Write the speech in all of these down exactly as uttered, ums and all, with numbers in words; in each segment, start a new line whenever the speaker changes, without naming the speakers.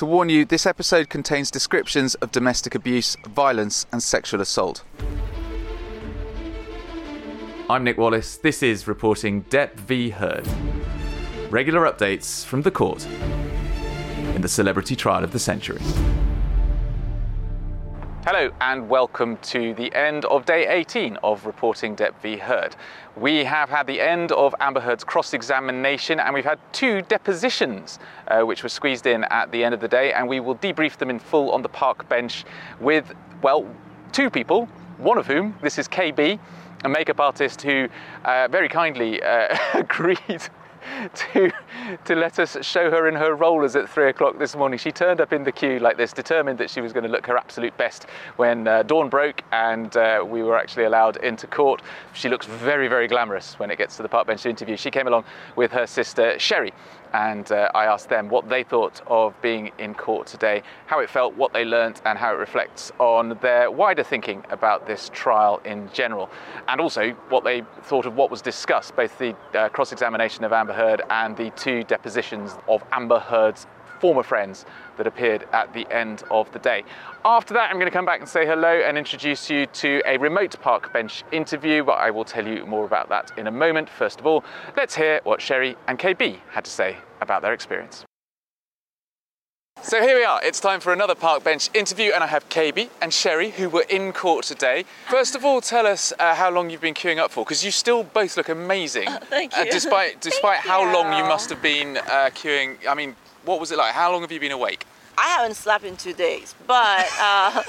to warn you, this episode contains descriptions of domestic abuse, violence and sexual assault. I'm Nick Wallace. This is Reporting Depp v Heard. Regular updates from the court in the celebrity trial of the century. Hello and welcome to the end of day eighteen of Reporting Depp v Heard. We have had the end of Amber Heard's cross-examination and we've had two depositions uh, which were squeezed in at the end of the day, and we will debrief them in full on the park bench with, well, two people, one of whom, this is K B, a makeup artist who uh, very kindly uh, agreed to to let us show her in her rollers at three o'clock this morning. She turned up in the queue like this, determined that she was going to look her absolute best when uh, dawn broke and uh, we were actually allowed into court. She looks very, very glamorous when it gets to the park bench interview. She came along with her sister Sherry, and uh, I asked them what they thought of being in court today, how it felt, what they learnt, and how it reflects on their wider thinking about this trial in general, and also what they thought of what was discussed, both the uh, cross-examination of Amber Heard and the two depositions of Amber Heard's former friends that appeared at the end of the day. After that, I'm going to come back and say hello and introduce you to a remote park bench interview, but I will tell you more about that in a moment. First of all, let's hear what Sherry and K B had to say about their experience. So here we are, it's time for another park bench interview, and I have K B and Sherry who were in court today. First of all, tell us uh, how long you've been queuing up for, because you still both look amazing.
Oh, thank you.
Uh, despite despite
Thank
how
you.
long you must have been uh, queuing. I mean, what was it like? How long have you been awake?
I haven't slept in two days, but uh,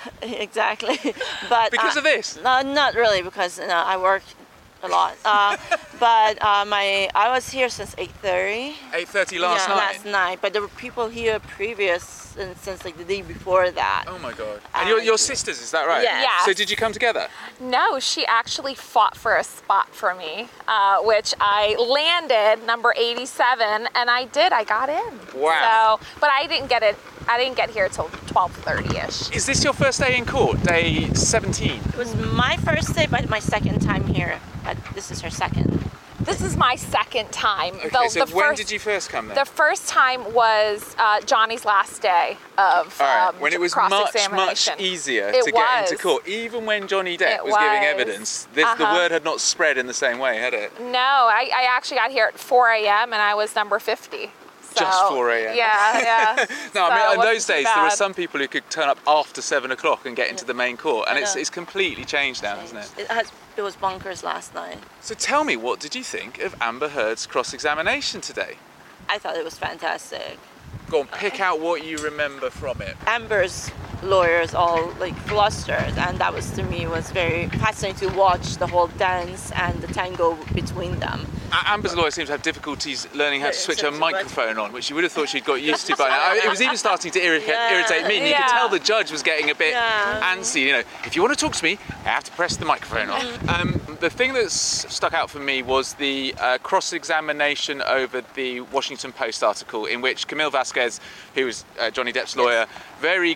exactly. But
Because
uh,
of this?
No, not really, because you know, I work a lot. Uh, but uh, my I was here since eight thirty.
eight thirty last
yeah,
night?
last night. But there were people here previous and since like the day before that.
Oh my God. And you're, you're sisters, is that right?
Yes.
Yes.
So did you come together?
No, she actually fought for a spot for me, uh, which I landed number eighty-seven, and I did. I got in.
Wow.
So, but I didn't get it. I didn't get here till twelve thirty-ish.
Is this your first day in court, day seventeen?
It was my first day, but my second time here. But this is her second.
This is my second time.
Okay,
the,
so
the
when
first,
did you first come then?
The first time was uh, Johnny's last day of
All right,
um,
when it was much, much
cross-examination.
easier
It
to get into
was.
court. Even when Johnny Depp
It
was, giving
was.
evidence, this, the
Uh-huh.
word had not spread in the same way, had it?
No, I, I actually got here at four a.m. and I was number fifty. So,
Just four a.m.
Yeah, yeah.
No, I
So
mean,
it
in
wasn't
those
too
days, there were
bad.
some people who could turn up after seven o'clock and get into the main court, and
I
it's,
know.
it's completely changed now, hasn't it?
It has. It was bonkers last night.
So tell me, what did you think of Amber Heard's cross-examination today?
I thought it was fantastic.
Go on, pick out what you remember from it.
Amber's lawyers all like flustered, and that was to me was very fascinating to watch the whole dance and the tango between them.
A- Amber's lawyer seems to have difficulties learning how to
Yeah,
switch
it's
her
a-
microphone on, which you would have thought she'd got used to by now. It was even starting to irritate,
Yeah.
irritate me. And you could
Yeah.
tell the judge was getting a bit
Yeah.
antsy. You know, if you want to talk to me, I have to press the microphone on. Um, the thing that's stuck out for me was the uh, cross-examination over the Washington Post article, in which Camille Vasquez, who was uh, Johnny Depp's lawyer, very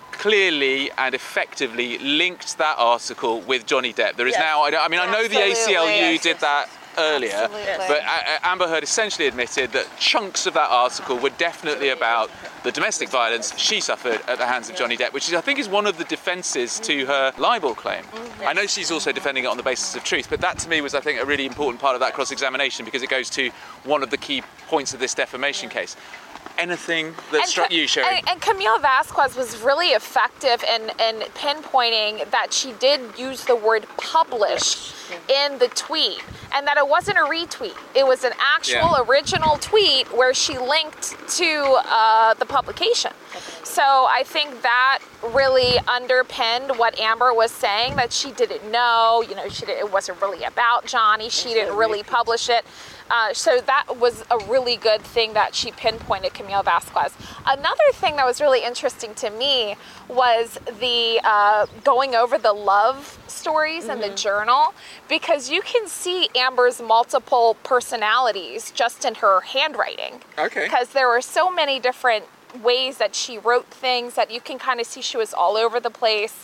clearly and effectively linked that article with Johnny Depp. There is
Yes.
now, I, don't- I mean, I know the A C L U
Absolutely.
did that earlier,
Absolutely.
but uh, Amber Heard essentially admitted that chunks of that article were definitely about the domestic violence she suffered at the hands of Johnny Depp, which is, I think is one of the defences to her libel claim. I know she's also defending it on the basis of truth, but that to me was, I think, a really important part of that cross-examination, because it goes to one of the key points of this defamation case. Anything that
And
struck
Ca-
you, Sherry?
And, and Camille Vasquez was really effective in, in pinpointing that she did use the word publish in the tweet, and that it wasn't a retweet. It was an actual
Yeah.
original tweet where she linked to uh, the publication. So I think that really underpinned what Amber was saying, that she didn't know, you know, she did, it wasn't really about Johnny. She didn't really publish it. Uh, so that was a really good thing that she pinpointed, Camille Vasquez. Another thing that was really interesting to me was the uh, going over the love stories mm-hmm. in the journal, because you can see Amber's multiple personalities just in her handwriting.
Okay.
Because there were so many different ways that she wrote things that you can kind of see she was all over the place.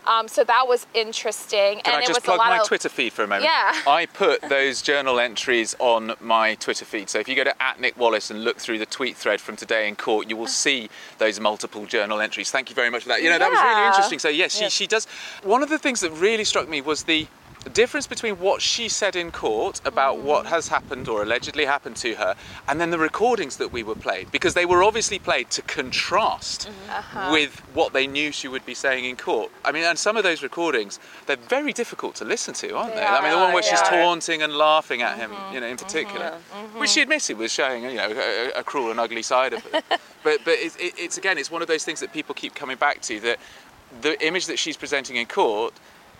Um, so that was interesting.
Can
and
I
it
just
was
plug
a lot
my
of,
Twitter feed for a moment?
Yeah.
I put those journal entries on my Twitter feed. So if you go to at Nick Wallace and look through the tweet thread from today in court, you will see those multiple journal entries. Thank you very much for that. You know, that was really
Yeah.
interesting. So yes, she,
Yes.
she does. One of the things that really struck me was the The difference between what she said in court about what has happened or allegedly happened to her and then the recordings that we were played, because they were obviously played to contrast
Uh-huh.
with what they knew she would be saying in court. I mean, and some of those recordings, they're very difficult to listen to, aren't they?
They
I mean, the one where
are,
she's
yeah.
taunting and laughing at him, you know, in particular, which she admitted was showing, you know, a, a cruel and ugly side of it. but but it's, it, it's, again, it's one of those things that people keep coming back to, that the image that she's presenting in court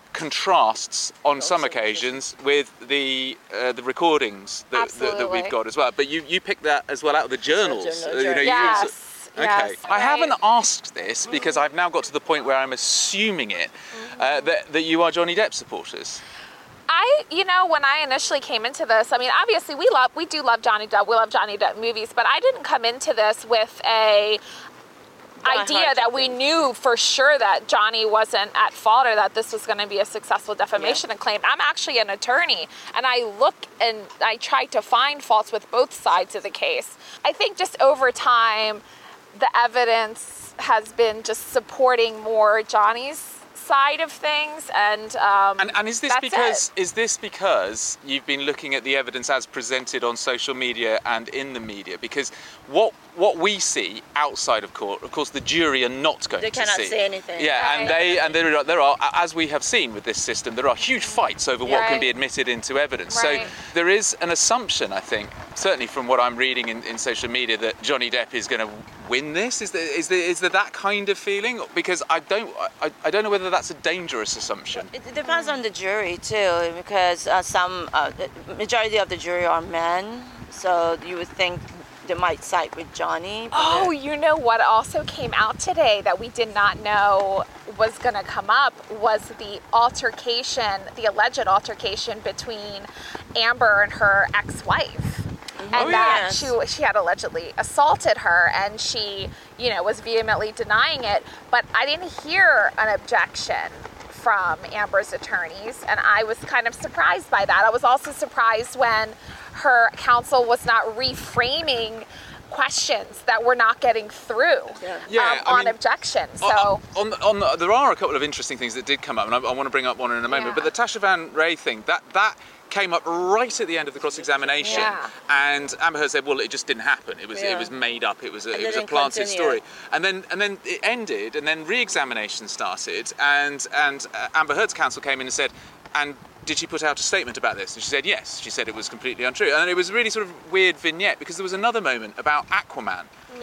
contrasts on some occasions with the uh, the recordings that, that, that we've
Absolutely.
got as well. But you, you picked that as well out of the journals.
journal,
uh, you know, you
Yes.
also- Okay.
Yes,
I haven't
right.
asked this because I've now got to the point where I'm assuming it, uh, that, that you are Johnny Depp supporters.
I, you know, when I initially came into this, I mean, obviously we love, we do love Johnny Depp. We love Johnny Depp movies, but I didn't come into this with a
Die
idea
hard
that we
Depp.
knew for sure that Johnny wasn't at fault or that this was going to be a successful defamation claim. I'm actually an attorney, and I look and I try to find faults with both sides of the case. I think just over time, the evidence has been just supporting more Johnny's side of things, and um,
And, and is this
that's
because
it.
is this because you've been looking at the evidence as presented on social media and in the media? Because what what we see outside of court, of course, the jury are not going
They
to
cannot
see.
say anything.
Yeah, and
Right.
they and there are, there are, as we have seen with this system, there are huge fights over what can
Right.
be admitted into evidence.
Right.
So there is an assumption, I think, certainly from what I'm reading in, in social media, that Johnny Depp is going to win this. Is there, is there is there that kind of feeling? Because I don't I, I don't know whether that's a dangerous assumption.
It depends on the jury too, because uh, some uh, the majority of the jury are men, so you would think they might side with Johnny. but
Oh,
then-
you know what also came out today that we did not know was going to come up was the altercation, the alleged altercation between Amber and her ex-wife. And
Oh,
that
yes.
she she had allegedly assaulted her, and she, you know, was vehemently denying it. But I didn't hear an objection from Amber's attorneys, and I was kind of surprised by that. I was also surprised when her counsel was not reframing questions that we're not getting through
Yeah.
Yeah,
um,
I
on
mean,
objection. So
On, on, on the, there are a couple of interesting things that did come up, and I, I want to bring up one in a moment.
Yeah.
But the Tasha Van Ray thing, that that came up right at the end of the cross-examination,
Yeah.
and Amber Heard said, "Well, it just didn't happen. It was it
Yeah.
was made up. It was a,
And
it was a
didn't
planted
continue.
story." And then and then it ended, and then re-examination started, and and uh, Amber Heard's counsel came in and said, "And did she put out a statement about this?" And she said, "Yes." She said it was completely untrue, and it was a really sort of weird vignette because there was another moment about Aquaman.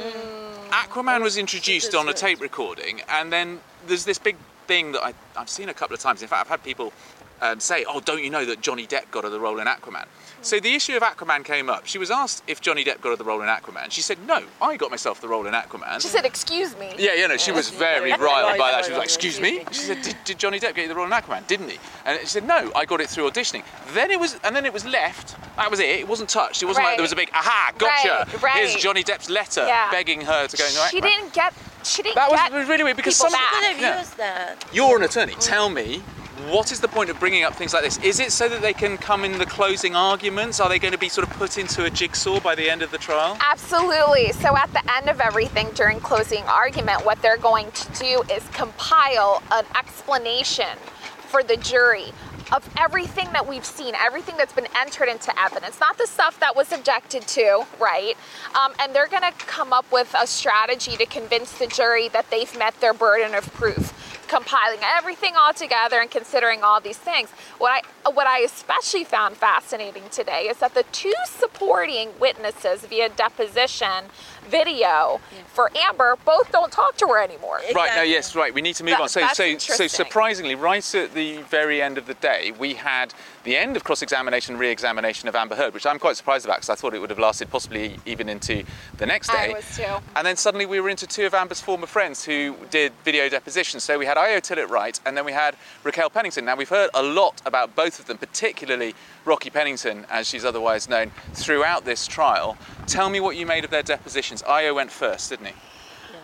Aquaman was introduced on a tape recording, and then there's this big thing that I, I've seen a couple of times. In fact, I've had people um, say, "Oh, don't you know that Johnny Depp got her the role in Aquaman?" So the issue of Aquaman came up. She was asked if Johnny Depp got her the role in Aquaman. She said, "No, I got myself the role in Aquaman."
she said, "Excuse me."
Yeah, you know, she was very
Right,
riled by
right,
that. She was
right,
like, "Excuse me?"
excuse
She said, did, "Did Johnny Depp get you the role in Aquaman? Didn't he?" And she said, "No, I got it through auditioning." Then it was, and then it was left. That was it. It wasn't touched. It wasn't like
Right.
there was a big aha, gotcha.
Right, right.
Here's Johnny Depp's letter
Yeah.
begging her to go into Aquaman.
She didn't get. She didn't
That was
get
really weird because
people
some.
back.
Could have
Yeah.
used that.
You're an attorney. Tell me, what is the point of bringing up things like this? Is it so that they can come in the closing arguments? Are they going to be sort of put into a jigsaw by the end of the trial?
Absolutely. So at the end of everything during closing argument, what they're going to do is compile an explanation for the jury of everything that we've seen, everything that's been entered into evidence, not the stuff that was objected to, right? Um, and they're going to come up with a strategy to convince the jury that they've met their burden of proof, compiling everything all together and considering all these things. What I what I especially found fascinating today is that the two supporting witnesses via deposition video for Amber both don't talk to her anymore.
Right, no,
Exactly.
yes, right. We need to move
That-
on. So,
that's
so, so
interesting.
surprisingly, right at the very end of the day, we had the end of cross-examination, re-examination of Amber Heard, which I'm quite surprised about because I thought it would have lasted possibly even into the next
I
day.
was too.
And then suddenly we were into two of Amber's former friends who did video depositions. So we had Io Tillett-Wright and then we had Raquel Pennington. Now we've heard a lot about both of them, particularly Rocky Pennington, as she's otherwise known, throughout this trial. Tell me what you made of their depositions. Io went first, didn't he?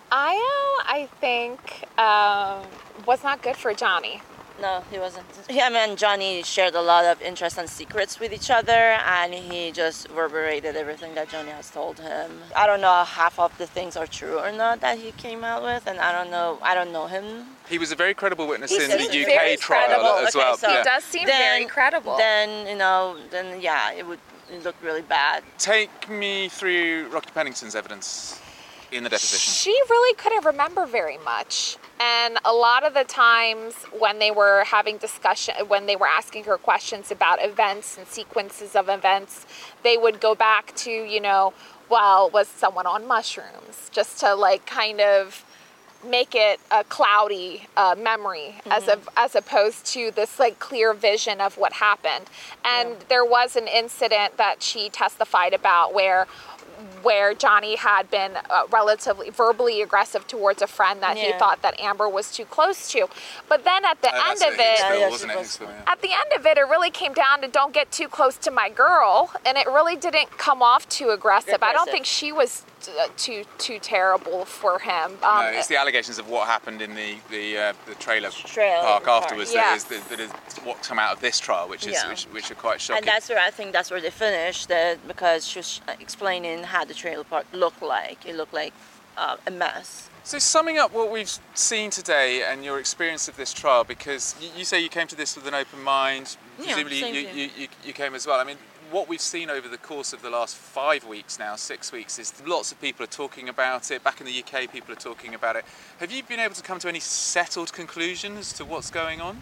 Io, I think, um, was not good for Johnny.
No, he wasn't. Him and Johnny shared a lot of interest and secrets with each other, and he just reverberated everything that Johnny has told him. I don't know half of the things are true or not that he came out with, and I don't know. I don't know him.
He was a very credible witness
He's
in the
very
U K trial
credible.
as
Okay,
well.
so-
He
Yeah.
does seem
Then-
very credible.
Then you know, then yeah, it would it look really bad.
Take me through Rocky Pennington's evidence in the deposition.
She really couldn't remember very much. And a lot of the times when they were having discussion, when they were asking her questions about events and sequences of events, they would go back to, you know, well, was someone on mushrooms? Just to like kind of make it a cloudy uh, memory mm-hmm. as, a, as opposed to this like clear vision of what happened. And yeah. there was an incident that she testified about where where Johnny had been uh, relatively verbally aggressive towards a friend that
yeah.
he thought that Amber was too close to. But then at the
Oh,
end
that's
of
at
it,
Hicksville,
Yeah,
wasn't it?
she was-
Hicksville, yeah.
at the end of it, it really came down to don't get too close to my girl, and it really didn't come off too aggressive. I don't
Aggressive.
think she was uh, too too terrible for him. Um,
No, it's the allegations of what happened in the the, uh, the trailer,
Trailer
park
park.
afterwards
Yes.
that, is, that, that is what's come out of this trial, which is
Yeah.
which, which are quite shocking.
And that's where I think that's where they finished it, because she was explaining how the trailer park looked like. It looked like uh, a mess.
So summing up what we've seen today and your experience of this trial, because you, you say you came to this with an open mind,
Yeah,
presumably
same
you,
here.
you, you, you came as well. I mean, what we've seen over the course of the last five weeks now, six weeks, is lots of people are talking about it. Back in the U K, people are talking about it. Have you been able to come to any settled conclusions as to what's going on?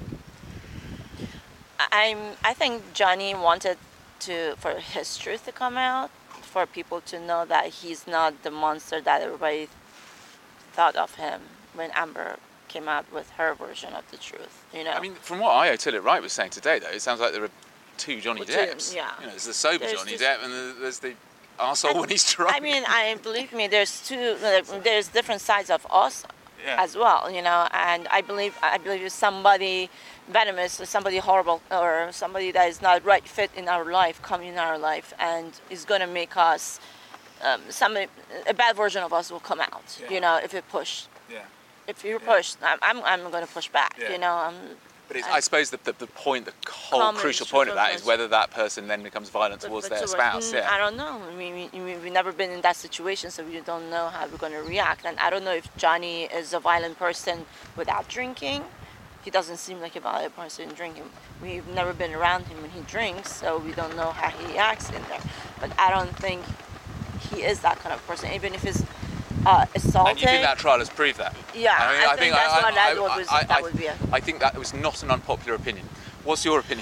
I'm. I think Johnny wanted to for his truth to come out, for people to know that he's not the monster that everybody thought of him when Amber came out with her version of the truth. You know.
I mean, from what Io Tillett Wright was saying today, though, it sounds like there are two Johnny
Well, two,
Depps.
yeah.
You know, there's the sober
There's
Johnny
just-
Depp and there's the arsehole when he's drunk.
I mean, I believe me. There's two. like, There's different sides of us
Yeah.
as well. You know, and I believe. I believe if somebody venomous, or somebody horrible, or somebody that is not right fit in our life come in our life and is gonna make us. Um, somebody, a bad version of us will come out.
Yeah.
You know, if it push.
Yeah.
If you're
Yeah.
pushed, I'm. I'm, I'm going to push back.
Yeah.
You know. I'm,
But it's,
I-
I suppose the, the, the point, the whole
Common
crucial point of that is
truthfulness.
whether that person then becomes violent
But-
towards
but
their
to-
spouse.
mm,
Yeah.
I don't know. I mean, we, we, we've never been in that situation, so we don't know how we're going to react. And I don't know if Johnny is a violent person without drinking. He doesn't seem like a violent person drinking. We've never been around him when he drinks, so we don't know how he acts in there. But I don't think he is that kind of person, even if he's uh, assaulted.
And you think that trial has proved that?
Yeah, I think that's what I-
I,
what was-
I,
that
I-
would be a-
I think that was not an unpopular opinion. What's your opinion?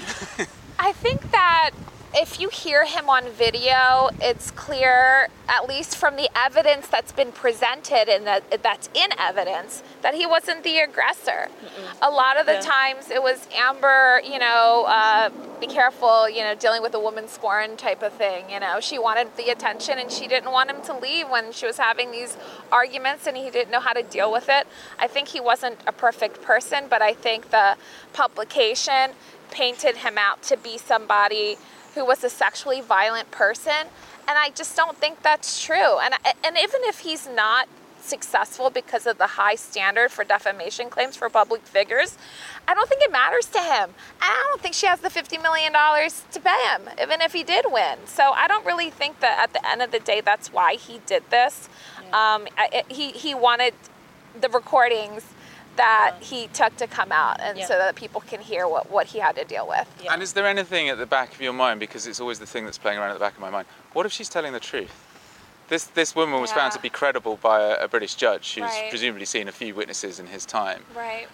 I think that if you hear him on video, it's clear, at least from the evidence that's been presented and that that's in evidence, that he wasn't the aggressor. A lot of the
Yeah.
times it was Amber, you know, uh, be careful, you know, dealing with a woman scorn type of thing. You know, she wanted the attention and she didn't want him to leave when she was having these arguments and he didn't know how to deal with it. I think he wasn't a perfect person, but I think the publication painted him out to be somebody who was a sexually violent person, and I just don't think that's true. And and even if he's not successful because of the high standard for defamation claims for public figures, I don't think it matters to him. And I don't think she has the fifty million dollars to pay him, even if he did win. So I don't really think that at the end of the day, that's why he did this.
Yeah.
Um, I, it, he, he wanted the recordings that he took to come out, and
Yeah.
so that people can hear what, what he had to deal with.
Yeah.
And is there anything at the back of your mind, because it's always the thing that's playing around at the back of my mind, what if she's telling the truth? This this woman was found
Yeah.
to be credible by a, a British judge who's
Right.
presumably seen a few witnesses in his time.
Right.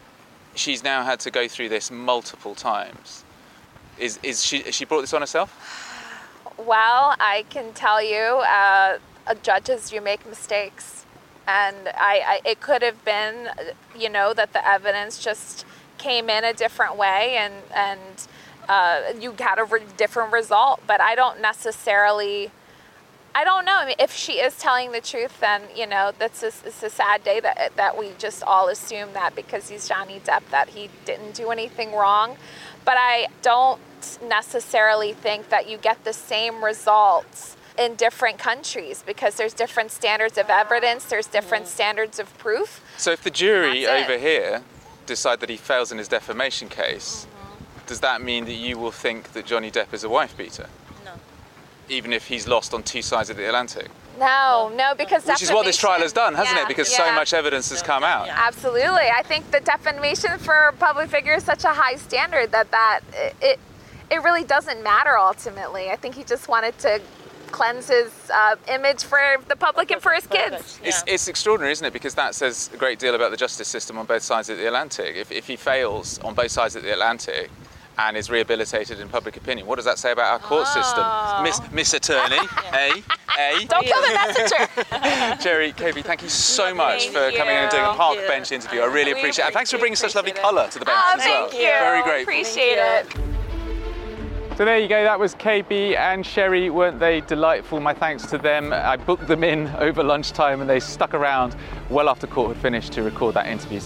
She's now had to go through this multiple times. Is is she has she brought this on herself?
Well, I can tell you, uh, uh, judges, you make mistakes. And I, I, it could have been, you know, that the evidence just came in a different way and, and uh, you got a re- different result. But I don't necessarily, I don't know. I mean, if she is telling the truth, then, you know, that's a, it's a sad day that, that we just all assume that because he's Johnny Depp that he didn't do anything wrong. But I don't necessarily think that you get the same results in different countries because there's different standards of evidence, there's different standards of proof.
So if the jury
That's it.
over here decide that he fails in his defamation case, mm-hmm. does that mean that you will think that Johnny Depp is a wife beater?
No.
Even if he's lost on two sides of the Atlantic?
No, no, because
Which is what this trial has done, hasn't
yeah,
it? Because
yeah.
so much evidence has come out.
Yeah.
Absolutely. I think the defamation for a public figure is such a high standard that that it it really doesn't matter ultimately. I think he just wanted to cleanse his uh, image for the public and for his kids.
Yeah.
It's, it's extraordinary, isn't it? Because that says a great deal about the justice system on both sides of the Atlantic. If, if he fails on both sides of the Atlantic and is rehabilitated in public opinion, what does that say about our court
Oh.
system? Miss, Miss Attorney, eh? Eh?
Don't kill the messenger.
Jerry, K B, thank you so much
Thank
for coming in and doing a
you.
park
Thank you.
bench interview. I really
We
appreciate it. And thanks for bringing such lovely
appreciate it.
colour to the bench
Oh,
as well.
thank you.
Very grateful.
Appreciate it.
So there you go, that was K B and Sherry. Weren't they delightful? My thanks to them. I booked them in over lunchtime and they stuck around well after court had finished to record that interview.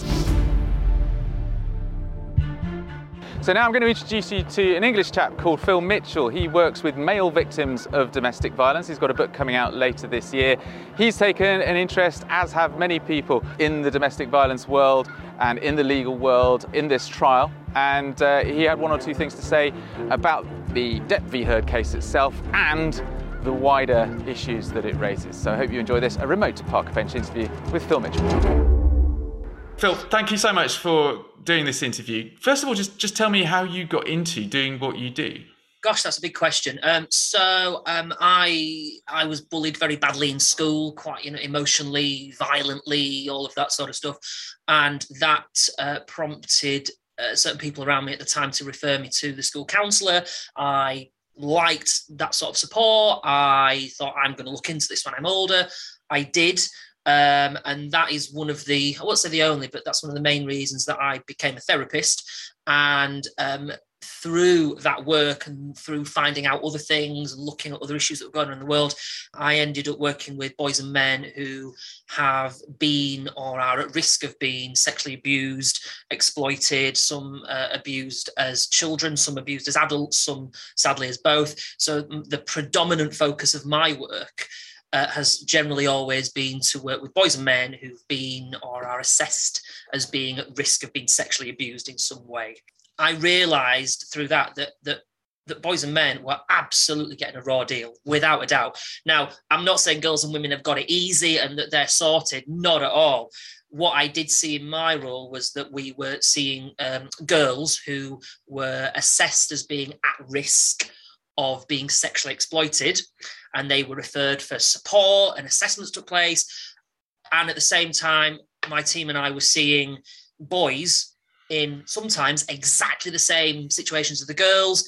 So now I'm going to introduce you to an English chap called Phil Mitchell. He works with male victims of domestic violence. He's got a book coming out later this year. He's taken an interest, as have many people, in the domestic violence world and in the legal world in this trial. And uh, he had one or two things to say about the Depp v. Heard case itself and the wider issues that it raises. So I hope you enjoy this, a remote park bench interview with Phil Mitchell. Phil, thank you so much for doing this interview. First of all, just, just tell me how you got into doing what you do.
Gosh, that's a big question. Um, so um, I I was bullied very badly in school, quite you know emotionally, violently, all of that sort of stuff, and that uh, prompted uh, certain people around me at the time to refer me to the school counsellor. I liked that sort of support. I thought I'm going to look into this when I'm older. I did. Um, and that is one of the, I won't say the only, but that's one of the main reasons that I became a therapist. And um, through that work and through finding out other things and looking at other issues that were going on in the world, I ended up working with boys and men who have been or are at risk of being sexually abused, exploited, some uh, abused as children, some abused as adults, some sadly as both. So the predominant focus of my work Uh, has generally always been to work with boys and men who've been or are assessed as being at risk of being sexually abused in some way. I realised through that that that that boys and men were absolutely getting a raw deal, without a doubt. Now, I'm not saying girls and women have got it easy and that they're sorted, not at all. What I did see in my role was that we were seeing um, girls who were assessed as being at risk of being sexually exploited, and they were referred for support and assessments took place. And at the same time, my team and I were seeing boys in sometimes exactly the same situations as the girls,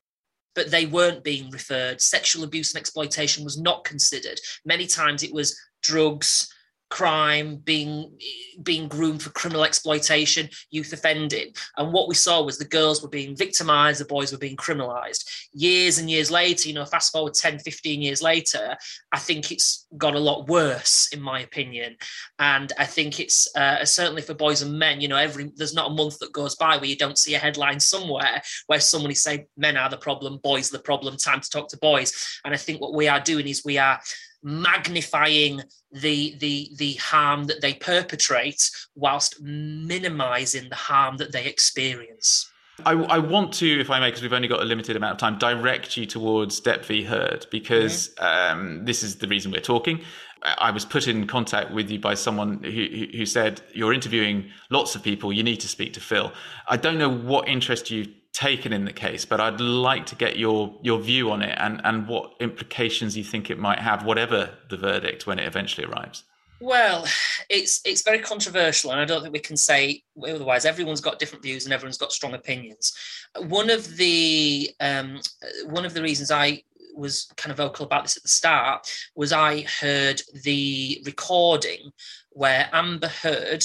but they weren't being referred. Sexual abuse and exploitation was not considered. Many times it was drugs, crime, being being groomed for criminal exploitation, youth offending. And what we saw was the girls were being victimized, the boys were being criminalized. Years and years later, you know, fast forward ten, fifteen years later, I think it's got a lot worse, in my opinion. And I think it's uh, certainly for boys and men, you know, every there's not a month that goes by where you don't see a headline somewhere where somebody say, men are the problem, boys are the problem, time to talk to boys. And I think what we are doing is we are magnifying the the the harm that they perpetrate whilst minimizing the harm that they experience.
I, I want to, if I may, because we've only got a limited amount of time, direct you towards Depp v. Heard, because mm-hmm. um, this is the reason we're talking. I was put in contact with you by someone who, who said, you're interviewing lots of people, you need to speak to Phil. I don't know what interest you've taken in the case, but I'd like to get your your view on it and, and what implications you think it might have, whatever the verdict, when it eventually arrives.
Well, it's it's very controversial, and I don't think we can say otherwise. Everyone's got different views and everyone's got strong opinions. One of the um, one of the reasons I was kind of vocal about this at the start was I heard the recording where Amber Heard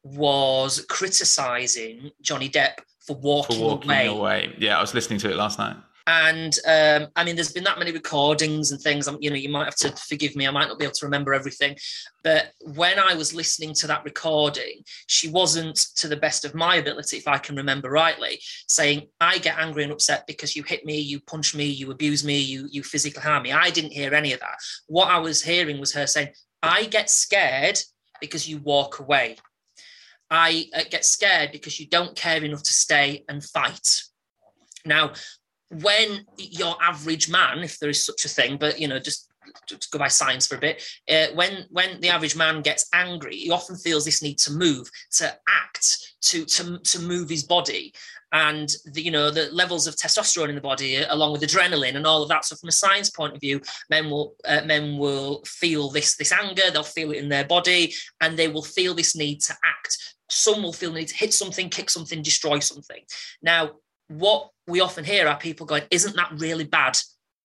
was criticising Johnny Depp for walking,
for walking
away.
away. Yeah, I was listening to it last night.
And um, I mean, there's been that many recordings and things. I'm, you know, you might have to forgive me. I might not be able to remember everything. But when I was listening to that recording, she wasn't, to the best of my ability, if I can remember rightly, saying, I get angry and upset because you hit me, you punch me, you abuse me, you, you physically harm me. I didn't hear any of that. What I was hearing was her saying, I get scared because you walk away. I uh, get scared because you don't care enough to stay and fight. Now, when your average man, if there is such a thing, but, you know, just, just go by science for a bit, uh, when when the average man gets angry, he often feels this need to move, to act, to to, to move his body. And, the, you know, the levels of testosterone in the body, along with adrenaline and all of that. So from a science point of view, men will uh, men will feel this, this anger, they'll feel it in their body, and they will feel this need to act. Some will feel the need to hit something, kick something, destroy something. Now, what we often hear are people going, isn't that really bad?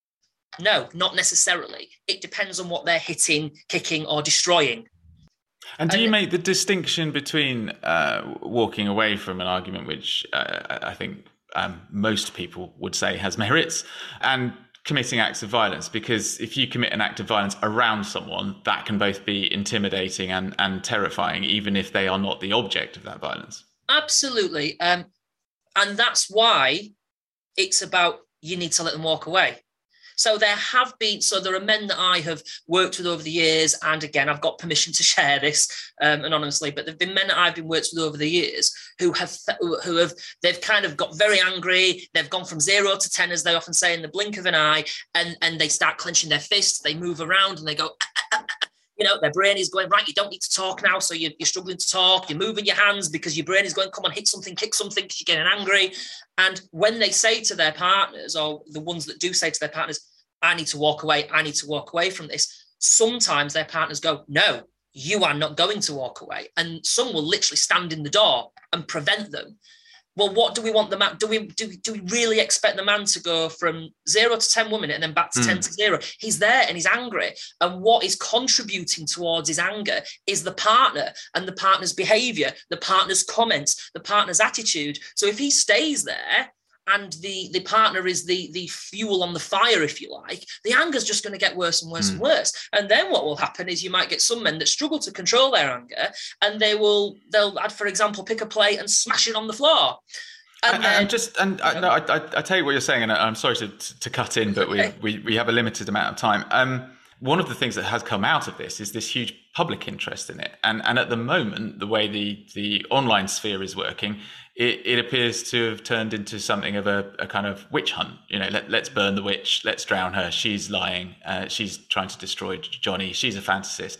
No, not necessarily. It depends on what they're hitting, kicking, or destroying.
And do you
And-
make the distinction between uh, walking away from an argument, which uh, I think um, most people would say has merits, and committing acts of violence? Because if you commit an act of violence around someone, that can both be intimidating and, and terrifying, even if they are not the object of that violence.
Absolutely. Um, And that's why it's about, you need to let them walk away. So there have been, so there are men that I have worked with over the years, and again, I've got permission to share this um, anonymously, but there've been men that I've been worked with over the years who have, who have, they've kind of got very angry. They've gone from zero to ten, as they often say, in the blink of an eye, and, and they start clenching their fists, they move around and they go, you know, their brain is going, right, you don't need to talk now. So you're, you're struggling to talk. You're moving your hands because your brain is going, come on, hit something, kick something, because you're getting angry. And when they say to their partners, or the ones that do say to their partners, I need to walk away, I need to walk away from this, sometimes their partners go, no, you are not going to walk away. And some will literally stand in the door and prevent them. Well, what do we want the man? Do we do, do we really expect the man to go from zero to ten one minute and then back to mm. ten to zero? He's there and he's angry. And what is contributing towards his anger is the partner and the partner's behavior, the partner's comments, the partner's attitude. So if he stays there and the, the partner is the, the fuel on the fire, if you like, the anger's just going to get worse and worse mm. and worse. And then what will happen is you might get some men that struggle to control their anger, and they will, they'll, for example, pick a plate and smash it on the floor.
And, and, then, and just, and I, no, I, I, I tell you what you're saying, and I'm sorry to, to cut in, but okay. we, we, we have a limited amount of time. Um, one of the things that has come out of this is this huge public interest in it. And, and at the moment, the way the, the online sphere is working, it, it appears to have turned into something of a, a kind of witch hunt. You know, let, let's burn the witch, let's drown her. She's lying. Uh, she's trying to destroy Johnny. She's a fantasist.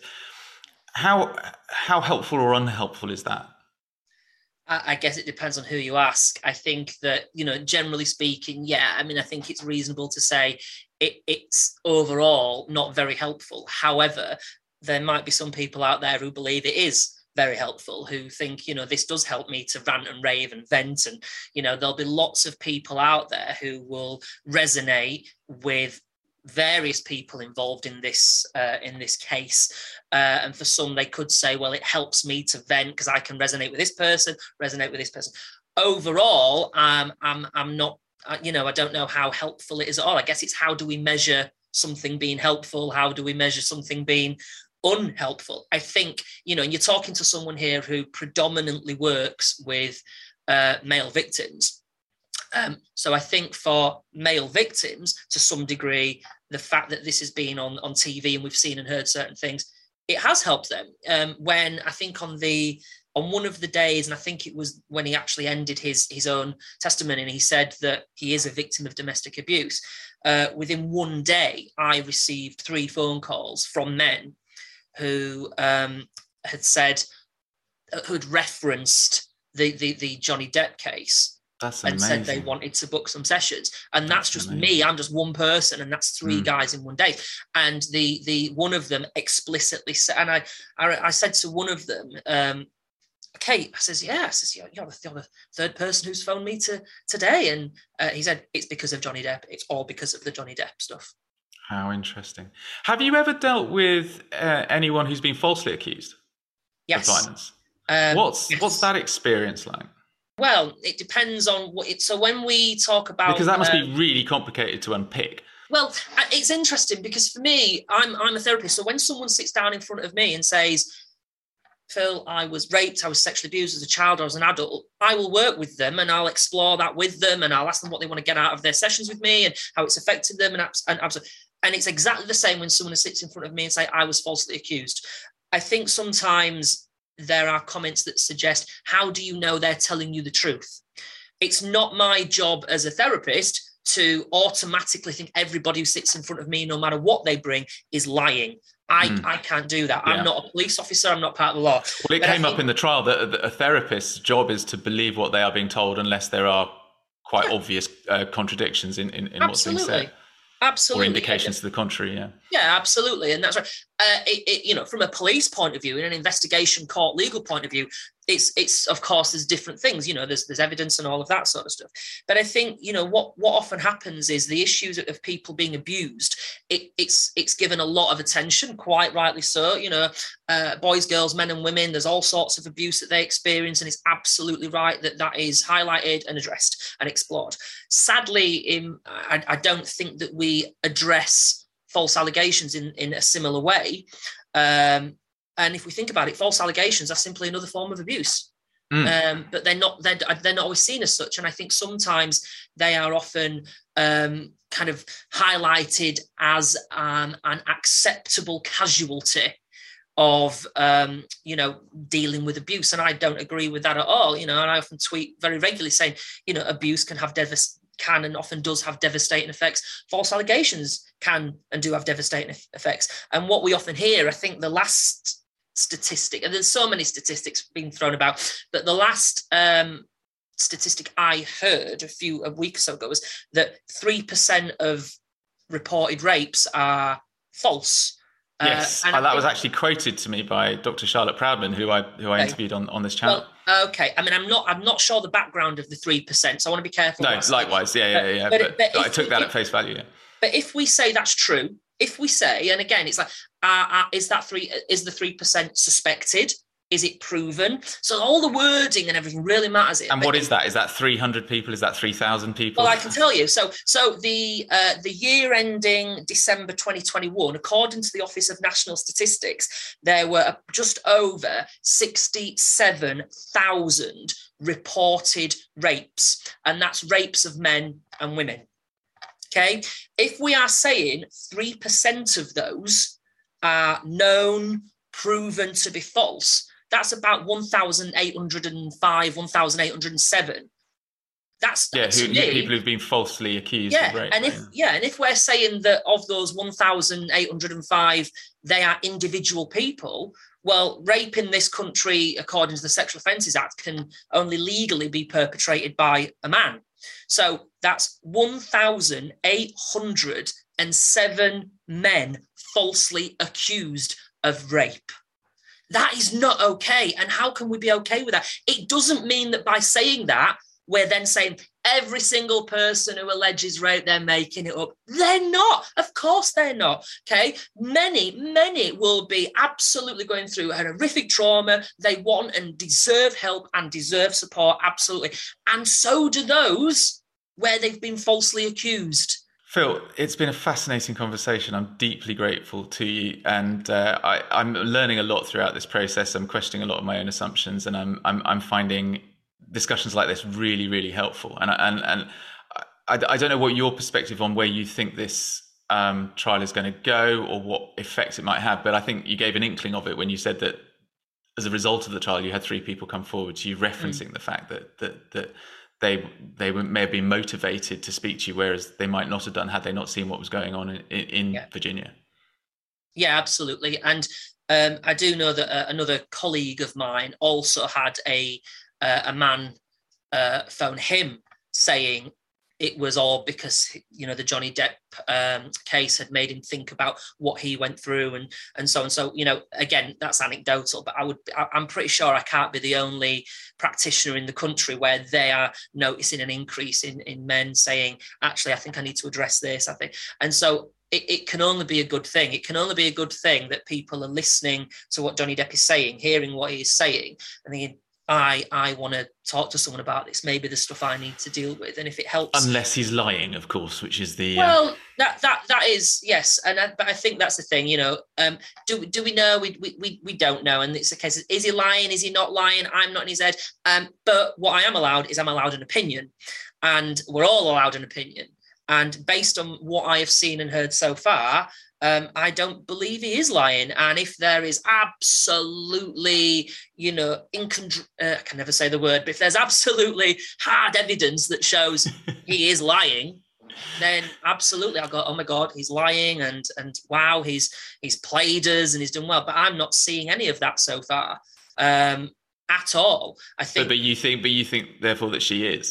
How, how helpful or unhelpful is that?
I guess it depends on who you ask. I think that, you know, generally speaking, yeah, I mean, I think it's reasonable to say it, it's overall not very helpful. However, there might be some people out there who believe it is very helpful, who think, you know, this does help me to rant and rave and vent. And, you know, there'll be lots of people out there who will resonate with various people involved in this uh, in this case, uh, and for some they could say, well, it helps me to vent because I can resonate with this person, resonate with this person. Overall, um, I'm I'm not, uh, you know, I don't know how helpful it is at all. I guess it's, how do we measure something being helpful? How do we measure something being unhelpful? I think, you know, and you're talking to someone here who predominantly works with uh, male victims. Um, so I think for male victims, to some degree, the fact that this has been on, on T V and we've seen and heard certain things, it has helped them. Um, when I think on the on one of the days, and I think it was when he actually ended his his own testimony, and he said that he is a victim of domestic abuse. Uh, within one day, I received three phone calls from men who um, had said, who'd referenced the the, the Johnny Depp case.
That's
and
amazing.
Said they wanted to book some sessions, and that's, that's just
amazing. me.
I'm just one person, and that's three mm. guys in one day. And the the one of them explicitly said, and I I, I said to one of them, um, "Kate," I says, "Yeah," I says, "You're, you're, the, you're the third person who's phoned me to today," and uh, he said, "It's because of Johnny Depp. It's all because of the Johnny Depp stuff."
How interesting. Have you ever dealt with uh, anyone who's been falsely accused
yes.
of violence?
Um,
what's
yes.
what's that experience like?
Well, it depends on what it. So when we talk about,
because that must
um,
be really complicated to unpick.
Well, it's interesting because for me, I'm I'm a therapist. So when someone sits down in front of me and says, Phil, I was raped, I was sexually abused as a child, I was an adult, I will work with them and I'll explore that with them and I'll ask them what they want to get out of their sessions with me and how it's affected them. And, and, and it's exactly the same when someone sits in front of me and say, I was falsely accused. I think sometimes there are comments that suggest, how do you know they're telling you the truth? It's not my job as a therapist to automatically think everybody who sits in front of me, no matter what they bring, is lying. I, mm. I can't do that. Yeah. I'm not a police officer. I'm not part of the law.
Well, it
but
came
think,
up in the trial that a therapist's job is to believe what they are being told unless there are quite yeah. obvious uh, contradictions in, in, in what's being said.
Absolutely.
Or indications yeah. to the contrary, yeah.
Yeah, absolutely. And that's right. Uh, it, it, you know, from a police point of view, in an investigation court legal point of view, it's, it's of course, there's different things, you know, there's there's evidence and all of that sort of stuff. But I think, you know, what what often happens is the issues of people being abused, it, it's it's given a lot of attention, quite rightly so. You know, uh, boys, girls, men and women, there's all sorts of abuse that they experience, and it's absolutely right that that is highlighted and addressed and explored. Sadly, in, I, I don't think that we address false allegations in, in a similar way. Um, and if we think about it, false allegations are simply another form of abuse. Mm. Um, but they're not they're, they're not always seen as such. And I think sometimes they are often um, kind of highlighted as an, an acceptable casualty of, um, you know, dealing with abuse. And I don't agree with that at all. You know, and I often tweet very regularly saying, you know, abuse can have devast- can and often does have devastating effects. False allegations can and do have devastating effects. And what we often hear, I think the last statistic, and there's so many statistics being thrown about, but the last um, statistic I heard a few a week or so ago was that three percent of reported rapes are false.
Yes, uh, and that was actually quoted to me by Doctor Charlotte Proudman, who I who I okay. interviewed on, on this channel.
Well, okay, I mean, I'm not I'm not sure the background of the three percent, so I want to be careful.
No, likewise, yeah, yeah, yeah. But, but, but, but I took that if, at face value. Yeah.
But if we say that's true, if we say, and again, it's like, uh, uh, is that three? Is the three percent suspected? Is it proven? So all the wording and everything really matters.
And what is that? Is that three hundred people? Is that three thousand people?
Well, I can tell you. So so the uh, the year ending December twenty twenty-one, according to the Office of National Statistics, there were just over sixty-seven thousand reported rapes. And that's rapes of men and women. Okay. If we are saying three percent of those are known, proven to be false, that's about one thousand eight hundred five, one thousand eight hundred seven. That's,
yeah,
that's
who,
me.
people who've been falsely accused
yeah,
of rape.
And if, yeah. yeah, and if we're saying that of those one thousand eight hundred five, they are individual people, well, rape in this country, according to the Sexual Offences Act, can only legally be perpetrated by a man. So that's one thousand eight hundred seven men falsely accused of rape. That is not okay. And how can we be okay with that? It doesn't mean that by saying that, we're then saying every single person who alleges rape, they're making it up. They're not. Of course they're not. Okay. Many, many will be absolutely going through a horrific trauma. They want and deserve help and deserve support. Absolutely. And so do those where they've been falsely accused.
Phil, it's been a fascinating conversation. I'm deeply grateful to you, and uh, I, I'm learning a lot throughout this process. I'm questioning a lot of my own assumptions, and I'm I'm, I'm finding discussions like this really, really helpful. And and and I, I don't know what your perspective on where you think this um, trial is going to go or what effect it might have, but I think you gave an inkling of it when you said that as a result of the trial, you had three people come forward to you referencing mm. the fact that that that. They they may have been motivated to speak to you, whereas they might not have done had they not seen what was going on in, in
yeah.
Virginia.
Yeah, absolutely. And um, I do know that uh, another colleague of mine also had a uh, a man uh, phone him saying it was all because, you know, the Johnny Depp um, case had made him think about what he went through and and so on. So, you know, again, that's anecdotal, but I would, I, I'm pretty sure I can't be the only practitioner in the country where they are noticing an increase in, in men saying, actually, I think I need to address this, I think. And so it, it can only be a good thing. It can only be a good thing that people are listening to what Johnny Depp is saying, hearing what he is saying, and thinking, I I want to talk to someone about this. Maybe the stuff I need to deal with, and if it helps,
unless he's lying, of course, which is the
well,
uh...
that that that is yes, and I, but I think that's the thing. You know, um, do do we know? We we we don't know, and it's a case of, is he lying? Is he not lying? I'm not in his head. Um, but what I am allowed is I'm allowed an opinion, and we're all allowed an opinion. And based on what I have seen and heard so far, Um, I don't believe he is lying. And if there is absolutely, you know, incon- uh, I can never say the word, but if there's absolutely hard evidence that shows he is lying, then absolutely I'll go, oh my God, he's lying, and and wow, he's he's played us and he's done well. But I'm not seeing any of that so far um, at all. I think.
But, but you think, but you think, therefore, that she is.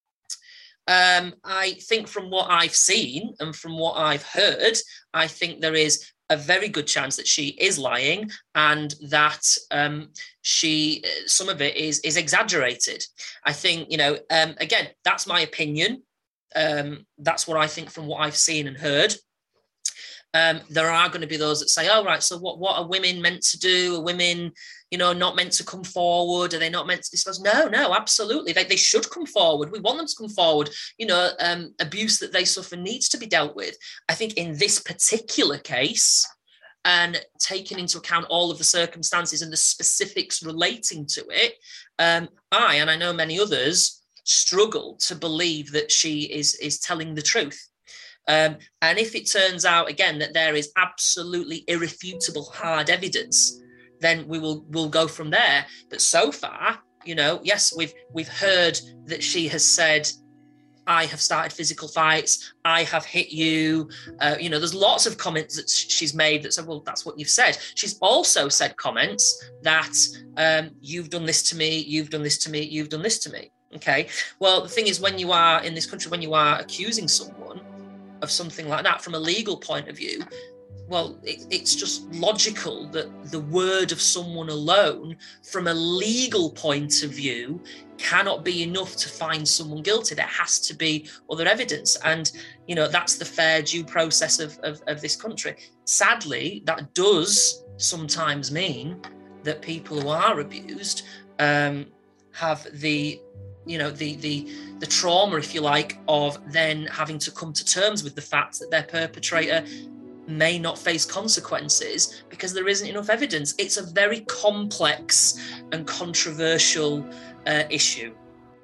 Um, I think from what I've seen and from what I've heard, I think there is a very good chance that she is lying, and that um, she, some of it is is exaggerated. I think, you know, um, again, that's my opinion. Um, that's what I think from what I've seen and heard. Um, there are going to be those that say, oh, right, so what, what are women meant to do? Are women, you know, not meant to come forward? Are they not meant to discuss? No, no, absolutely. They, they should come forward. We want them to come forward. You know, um, abuse that they suffer needs to be dealt with. I think in this particular case, and taking into account all of the circumstances and the specifics relating to it, um, I, and I know many others, struggle to believe that she is, is telling the truth. Um, and if it turns out, again, that there is absolutely irrefutable hard evidence, then we will we'll go from there. But so far, you know, yes, we've we've heard that she has said, I have started physical fights, I have hit you. Uh, you know, there's lots of comments that she's made that say, well, that's what you've said. She's also said comments that um, you've done this to me, you've done this to me, you've done this to me. Okay. Well, the thing is, when you are in this country, when you are accusing someone of something like that from a legal point of view, well, it, it's just logical that the word of someone alone, from a legal point of view, cannot be enough to find someone guilty. There has to be other evidence. And, you know, that's the fair due process of, of, of this country. Sadly, that does sometimes mean that people who are abused um, have the you know, the the the trauma, if you like, of then having to come to terms with the fact that their perpetrator may not face consequences because there isn't enough evidence. It's a very complex and controversial uh, issue.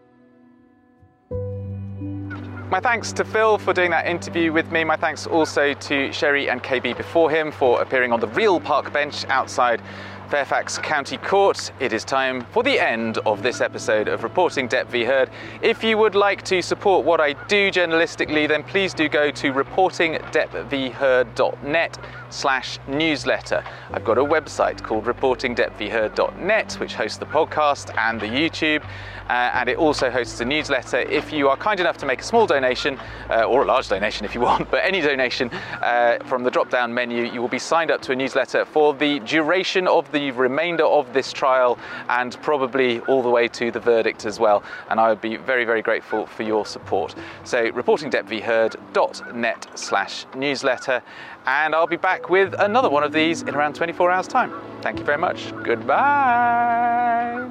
My thanks to Phil for doing that interview with me. My thanks also to Sherry and K B before him for appearing on the real park bench outside Fairfax County Court. It is time for the end of this episode of Reporting Depp v Heard. If you would like to support what I do journalistically, then please do go to reporting depp v heard dot net slash newsletter. I've got a website called reporting depp v heard dot net, which hosts the podcast and the YouTube, uh, and it also hosts a newsletter. If you are kind enough to make a small donation, uh, or a large donation if you want, but any donation uh, from the drop-down menu, you will be signed up to a newsletter for the duration of the the remainder of this trial, and probably all the way to the verdict as well. And I would be very, very grateful for your support. So reporting depp v heard dot net slash newsletter. And I'll be back with another one of these in around twenty-four hours time. Thank you very much. Goodbye.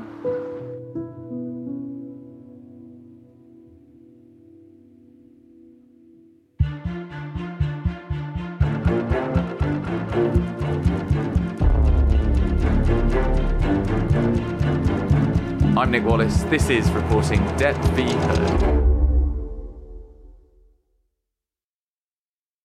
I'm Nick Wallace. This is Reporting Depp v Heard.